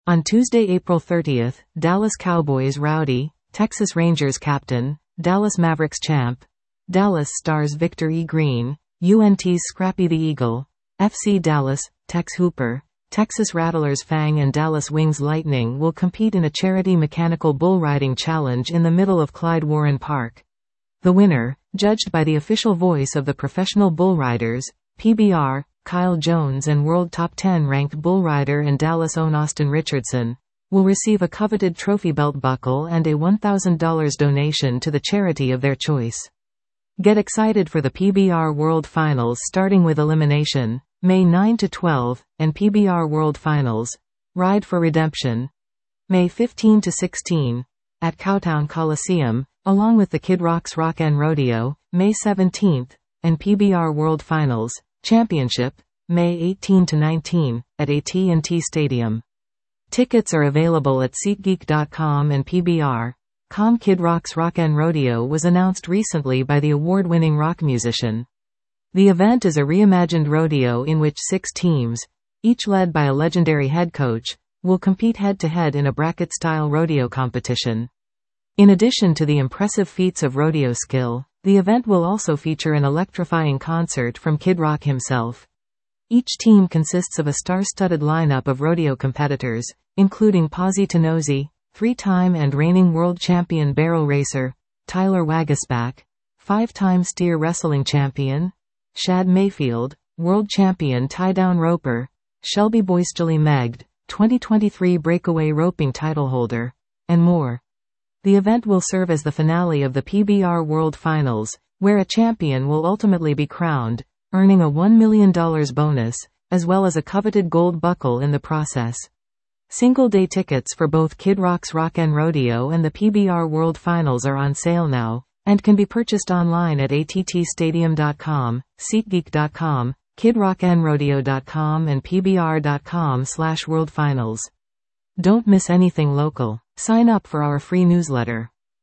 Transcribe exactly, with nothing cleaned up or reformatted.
On Tuesday, April thirtieth, Dallas Cowboys Rowdy, Texas Rangers captain, Dallas Mavericks champ, Dallas Stars Victor E. Green, U N T's Scrappy the Eagle, F C Dallas, Tex Hooper, Texas Rattlers Fang and Dallas Wings Lightning will compete in a charity mechanical bull riding challenge in the middle of Clyde Warren Park. The winner, judged by the official voice of the professional bull riders, P B R, Kyle Jones and world top ten ranked bull rider and Dallas' own Austin Richardson, will receive a coveted trophy belt buckle and a one thousand dollars donation to the charity of their choice. Get excited for the P B R World Finals starting with elimination, May ninth to twelfth, and P B R World Finals, Ride for Redemption, May fifteenth to sixteenth, at Cowtown Coliseum, along with the Kid Rock's Rock and Rodeo, May seventeenth, and P B R World Finals, Championship, May eighteenth to nineteenth, at A T and T Stadium. Tickets are available at SeatGeek dot com and P B R dot com. Kid Rock's Rock and Rodeo was announced recently by the award-winning rock musician. The event is a reimagined rodeo in which six teams, each led by a legendary head coach, will compete head-to-head in a bracket-style rodeo competition. In addition to the impressive feats of rodeo skill, the event will also feature an electrifying concert from Kid Rock himself. Each team consists of a star-studded lineup of rodeo competitors, including Posy Tennozzi, three-time and reigning world champion barrel racer, Tyler Waguespack, five-time steer wrestling champion, Shad Mayfield, world champion tie-down roper, Shelby Boystoli Megd, twenty twenty-three breakaway roping title holder, and more. The event will serve as the finale of the P B R World Finals, where a champion will ultimately be crowned, earning a one million dollars bonus, as well as a coveted gold buckle in the process. Single-day tickets for both Kid Rock's Rock and Rodeo and the P B R World Finals are on sale now, and can be purchased online at A T T stadium dot com, SeatGeek dot com, Kid Rock and Rodeo dot com and P B R dot com slash World Finals. Don't miss anything local. Sign up for our free newsletter.